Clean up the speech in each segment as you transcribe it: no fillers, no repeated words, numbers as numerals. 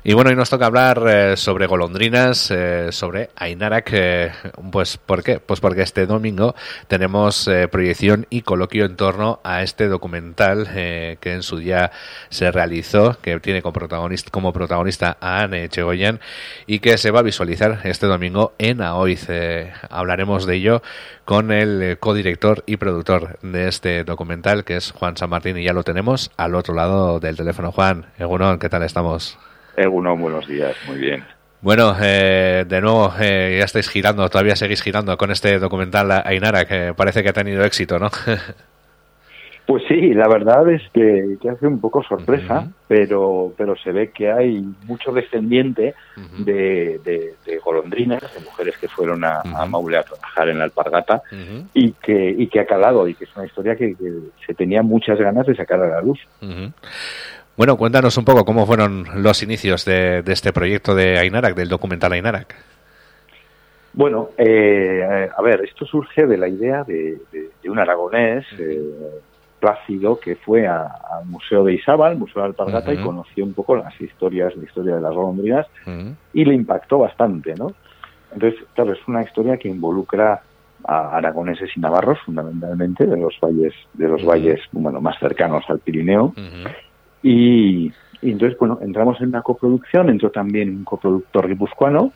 Y bueno, hoy nos toca hablar sobre golondrinas, sobre Ainarak. Pues ¿por qué? Pues porque este domingo tenemos proyección y coloquio en torno a este documental que en su día se realizó, que tiene como protagonista a Ane Echegoyen y que se va a visualizar este domingo en AOIZ. Hablaremos de ello con el codirector y productor de este documental, que es Juan San Martín, y ya lo tenemos al otro lado del teléfono. Juan, Egunon, ¿qué tal estamos? Egunon, buenos días, muy bien. Bueno, de nuevo, ya estáis girando, todavía seguís girando con este documental Ainara, que parece que ha tenido éxito, ¿no? Pues sí, la verdad es que hace un poco sorpresa, pero se ve que hay mucho descendiente de golondrinas, de mujeres que fueron a Maule a trabajar en la alpargata y que ha calado, y que es una historia que se tenía muchas ganas de sacar a la luz. Bueno, cuéntanos un poco cómo fueron los inicios de este proyecto de Ainarak, del documental Ainarak. Bueno, a ver, esto surge de la idea de un aragonés, Plácido, que fue al Museo de Izábal, al Museo de Alpargata, y conoció un poco la historia de las golondrinas, y le impactó bastante, ¿no? Entonces, claro, es una historia que involucra a aragoneses y navarros, fundamentalmente, de los valles bueno, más cercanos al Pirineo. Y entonces, bueno, entramos en una coproducción, entró también un coproductor guipuzcoano,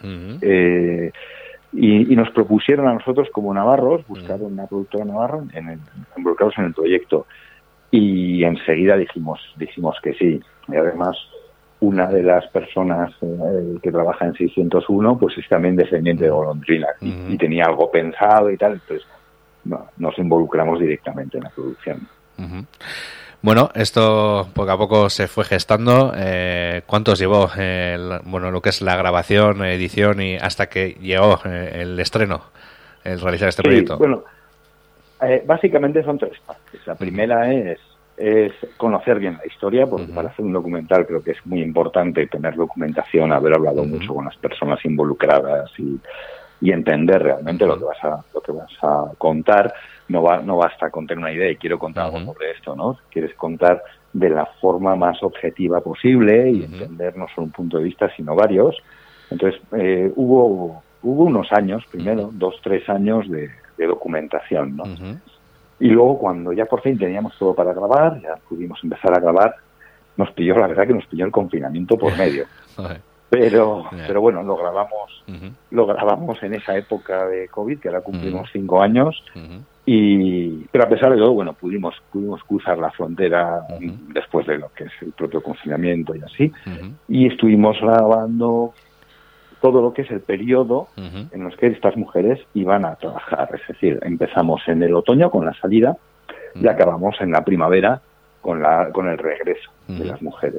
y nos propusieron a nosotros como navarros buscar una productora navarra involucrados en el proyecto, y enseguida dijimos que sí. Y además, una de las personas que trabaja en 601 pues es también descendiente de golondrinas, y tenía algo pensado y tal, entonces nos involucramos directamente en la producción. Bueno, esto poco a poco se fue gestando. ¿Cuántos llevó lo que es la grabación, edición, y hasta que llegó el estreno, el realizar este proyecto? Bueno, básicamente son tres partes. La primera es conocer bien la historia, porque para hacer un documental creo que es muy importante tener documentación, haber hablado mucho con las personas involucradas y entender realmente lo que vas a contar. No basta con tener una idea y quiero contar algo sobre esto, ¿no? Quieres contar de la forma más objetiva posible y entender no solo un punto de vista, sino varios. Entonces, hubo unos años, primero, 2-3 años de documentación, ¿no? Y luego, cuando ya por fin teníamos todo para grabar, ya pudimos empezar a grabar, la verdad que nos pilló el confinamiento por medio. Pero bueno, lo grabamos en esa época de COVID, que ahora cumplimos 5 años, pero a pesar de todo, bueno, pudimos cruzar la frontera después de lo que es el propio confinamiento y así, y estuvimos grabando todo lo que es el periodo en los que estas mujeres iban a trabajar. Es decir, empezamos en el otoño con la salida y acabamos en la primavera con el regreso de las mujeres.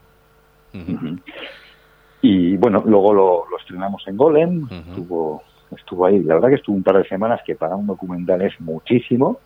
Y bueno, luego lo estrenamos en Golem, estuvo ahí, la verdad que estuvo un par de semanas, que para un documental es muchísimo,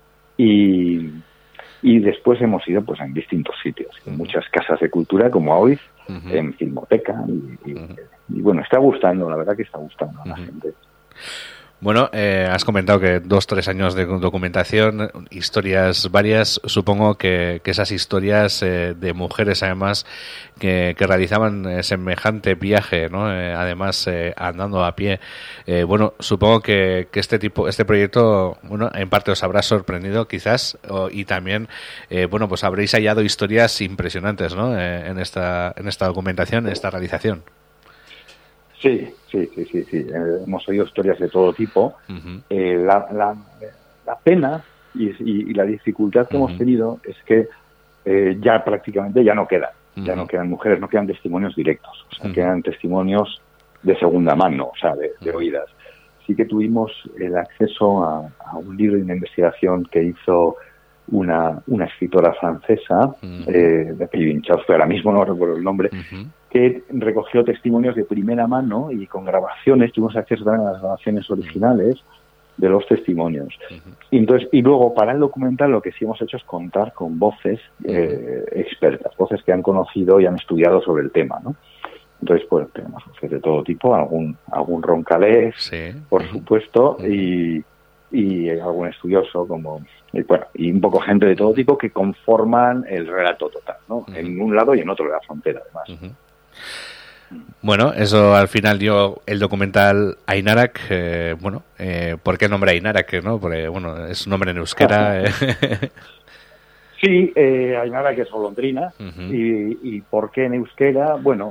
y después hemos ido pues en distintos sitios, en muchas casas de cultura como AOIZ, en Filmoteca, y bueno, está gustando, la verdad que está gustando a la gente. Bueno, has comentado que 2-3 años de documentación, historias varias. Supongo que esas historias de mujeres, además, que realizaban semejante viaje, ¿no? Además, andando a pie. Bueno, supongo que este proyecto, bueno, en parte os habrá sorprendido, quizás, y también, bueno, pues habréis hallado historias impresionantes, ¿no? En esta documentación, en esta realización. Sí. Hemos oído historias de todo tipo. La pena y la dificultad que hemos tenido es que ya prácticamente ya no quedan mujeres, no quedan testimonios directos, o sea, quedan testimonios de segunda mano, o sea, de oídas. Sí que tuvimos el acceso a un libro de una investigación que hizo una escritora francesa, de apellido Inchauste, ahora mismo no recuerdo el nombre, que recogió testimonios de primera mano y con grabaciones, tuvimos acceso también a las grabaciones originales de los testimonios. Y luego, para el documental, lo que sí hemos hecho es contar con voces expertas, voces que han conocido y han estudiado sobre el tema, ¿no? Entonces, pues tenemos voces de todo tipo, algún roncalés, por supuesto, y algún estudioso, y un poco gente de todo tipo que conforman el relato total, ¿no? En un lado y en otro de la frontera, además. Bueno, eso al final dio el documental Ainarak. ¿Por qué el nombre Ainarak? ¿No? Porque, bueno, es un nombre en euskera. Sí, Ainarak es golondrina. Y ¿por qué en euskera? Bueno,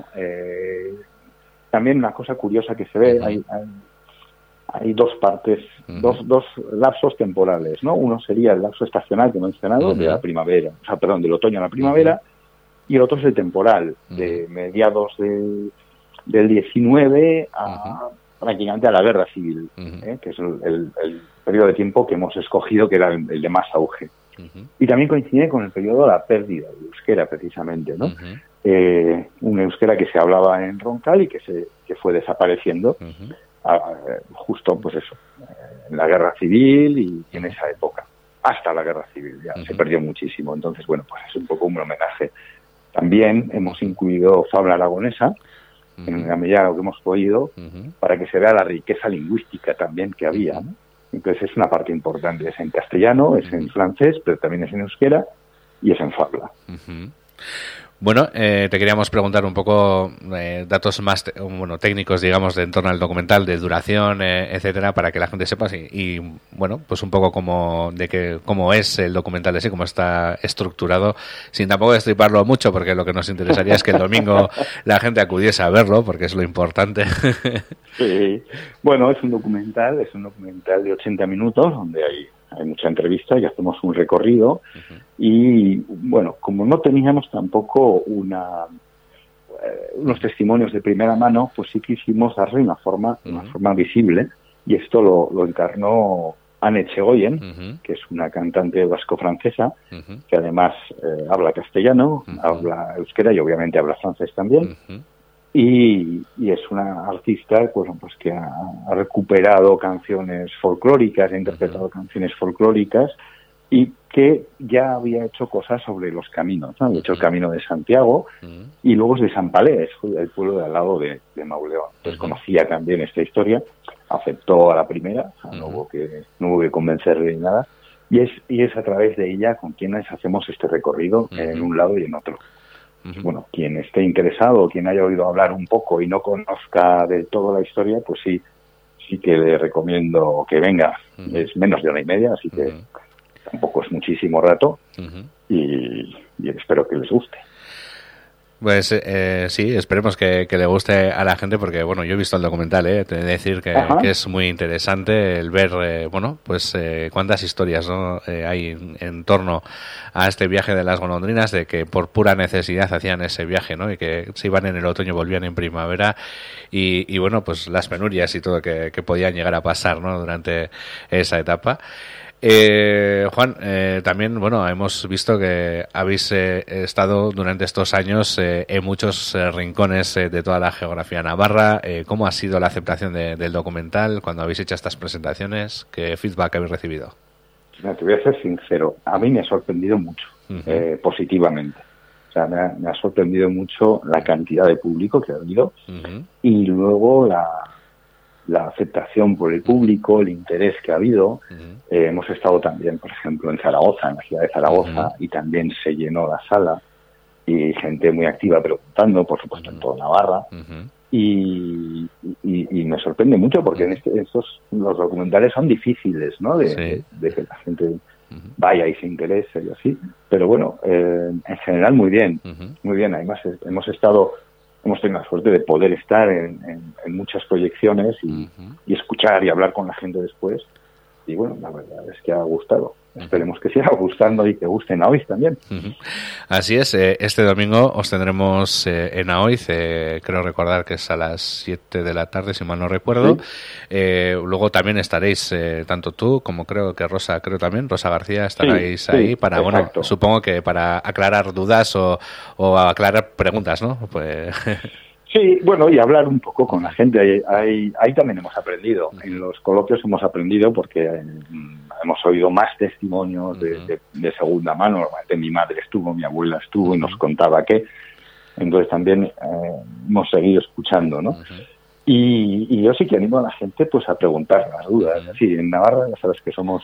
también una cosa curiosa que se ve, hay dos partes, dos lapsos temporales, ¿no? Uno sería el lapso estacional que he mencionado, de la primavera, del otoño a la primavera, y el otro es el temporal, de mediados del 19 a prácticamente a la Guerra Civil, que es el periodo de tiempo que hemos escogido, que era el de más auge. Y también coincide con el periodo de la pérdida del euskera, precisamente, ¿no? Un euskera que se hablaba en Roncal y que fue desapareciendo justo, pues eso, en la Guerra Civil y en esa época, hasta la Guerra Civil, ya se perdió muchísimo. Entonces, bueno, pues es un poco un homenaje. También hemos incluido fabla aragonesa, en la medida de lo que hemos podido, para que se vea la riqueza lingüística también que había, ¿no? Entonces es una parte importante, es en castellano, es en francés, pero también es en euskera y es en fabla. Bueno, te queríamos preguntar un poco datos más técnicos, digamos, de en torno al documental, de duración, etcétera, para que la gente sepa y bueno, pues un poco cómo es el documental de sí, cómo está estructurado, sin tampoco destriparlo mucho, porque lo que nos interesaría es que el domingo la gente acudiese a verlo, porque es lo importante. Sí. Bueno, es un documental de 80 minutos, donde hay mucha entrevista y hacemos un recorrido y bueno, como no teníamos tampoco unos testimonios de primera mano, pues sí quisimos darle una forma visible, y esto lo encarnó Anne Etxegoyen, que es una cantante vasco-francesa, que además habla castellano, habla euskera y obviamente habla francés también. Y es una artista pues que ha recuperado canciones folclóricas, ha interpretado canciones folclóricas y que ya había hecho cosas sobre los caminos, ¿no? Había hecho el Camino de Santiago y luego es de San Palés, el pueblo de al lado de Mauleón. Entonces conocía también esta historia, aceptó a la primera, o sea, no hubo que convencerle ni nada, y es a través de ella con quienes hacemos este recorrido en un lado y en otro. Bueno, quien esté interesado, quien haya oído hablar un poco y no conozca del todo la historia, pues sí que le recomiendo que venga. Es menos de 1:30, así que tampoco es muchísimo rato y espero que les guste. Pues sí, esperemos que le guste a la gente, porque bueno, yo he visto el documental, te he de decir que es muy interesante el ver, cuántas historias, ¿no? Hay en torno a este viaje de las golondrinas, de que por pura necesidad hacían ese viaje, ¿no? Y que se iban en el otoño, volvían en primavera y bueno, pues las penurias y todo que podían llegar a pasar, ¿no? Durante esa etapa. Juan, también, bueno, hemos visto que habéis estado durante estos años en muchos rincones de toda la geografía navarra. ¿Cómo ha sido la aceptación del documental cuando habéis hecho estas presentaciones? ¿Qué feedback habéis recibido? Te voy a ser sincero, a mí me ha sorprendido mucho, positivamente. O sea, me ha sorprendido mucho la cantidad de público que ha habido y luego la aceptación por el público, el interés que ha habido. Hemos estado también, por ejemplo, en Zaragoza, en la ciudad de Zaragoza, y también se llenó la sala y gente muy activa preguntando, por supuesto, en toda Navarra. Y me sorprende mucho porque los documentales son difíciles, ¿no? De que la gente vaya y se interese y así. Pero bueno, en general muy bien, muy bien. Además, hemos tenido la suerte de poder estar en muchas proyecciones y escuchar y hablar con la gente después. Y bueno, la verdad es que ha gustado. Esperemos que siga gustando y que gusten a Aoiz también. Así es, este domingo os tendremos en Aoiz, creo recordar que es a las 7 de la tarde, si mal no recuerdo. Luego también estaréis, tanto tú como creo Rosa García, estaréis ahí para, exacto. Bueno, supongo que para aclarar dudas o aclarar preguntas, ¿no? Pues... Sí, bueno, y hablar un poco con la gente. Ahí también hemos aprendido. En los coloquios hemos aprendido porque hemos oído más testimonios de segunda mano. Normalmente mi madre estuvo, mi abuela estuvo y nos contaba qué. Entonces también hemos seguido escuchando, ¿no? Y yo sí que animo a la gente pues a preguntar las dudas. Sí, en Navarra ya sabes que somos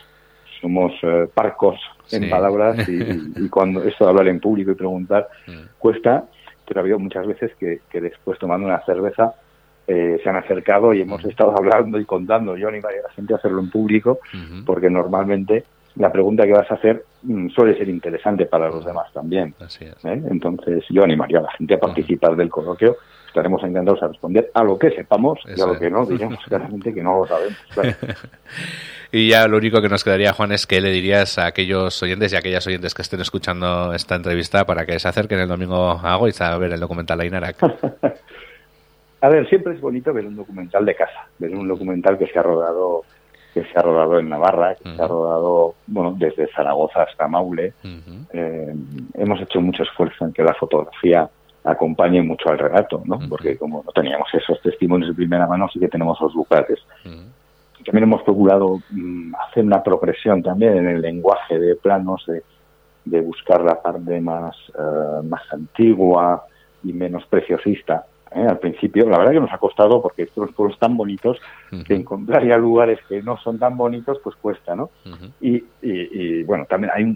parcos en palabras y cuando esto de hablar en público y preguntar cuesta. pero ha habido muchas veces que después, tomando una cerveza, se han acercado y hemos estado hablando y contando. Yo animaría a la gente a hacerlo en público, porque normalmente la pregunta que vas a hacer suele ser interesante para los demás también. Así es. Entonces yo animaría a la gente a participar del coloquio. Estaremos encantados a responder a lo que sepamos y a lo que no, diremos claramente que no lo sabemos. Claro. Y ya lo único que nos quedaría, Juan, es qué le dirías a aquellos oyentes y a aquellas oyentes que estén escuchando esta entrevista para que se acerquen el domingo a Goiz a ver el documental Ainarac. A ver, siempre es bonito ver un documental de casa, ver un documental que se ha rodado en Navarra, que se ha rodado, bueno, desde Zaragoza hasta Maule. Hemos hecho mucho esfuerzo en que la fotografía acompañe mucho al relato, ¿no? Porque como no teníamos esos testimonios de primera mano, sí que tenemos los lugares. También hemos procurado hacer una progresión también en el lenguaje de planos, de buscar la parte más antigua y menos preciosista. Al principio, la verdad que nos ha costado, porque estos pueblos tan bonitos, que encontrar ya lugares que no son tan bonitos, pues cuesta, ¿no? Y bueno, también hay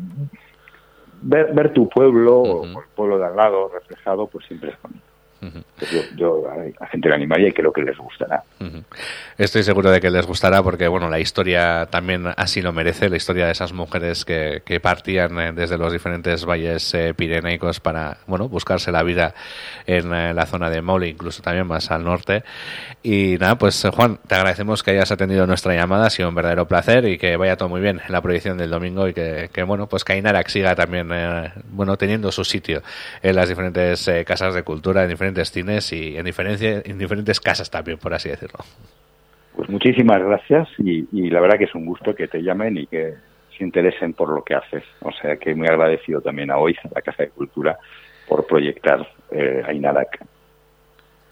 ver tu pueblo o el pueblo de al lado reflejado, pues siempre es bonito. Yo a la gente le animaría y creo que les gustará. Estoy seguro de que les gustará porque, bueno, la historia también así lo merece, la historia de esas mujeres que partían desde los diferentes valles pirenaicos para, bueno, buscarse la vida en la zona de Maule, incluso también más al norte. Y nada, pues Juan, te agradecemos que hayas atendido nuestra llamada, ha sido un verdadero placer y que vaya todo muy bien en la proyección del domingo y que bueno, pues que Ainarac siga también, bueno, teniendo su sitio en las diferentes casas de cultura, en diferentes cines y en diferentes casas también, por así decirlo. Pues muchísimas gracias y la verdad que es un gusto que te llamen y que se interesen por lo que haces. O sea que muy agradecido también a OIZ, a la Casa de Cultura, por proyectar Ainarac.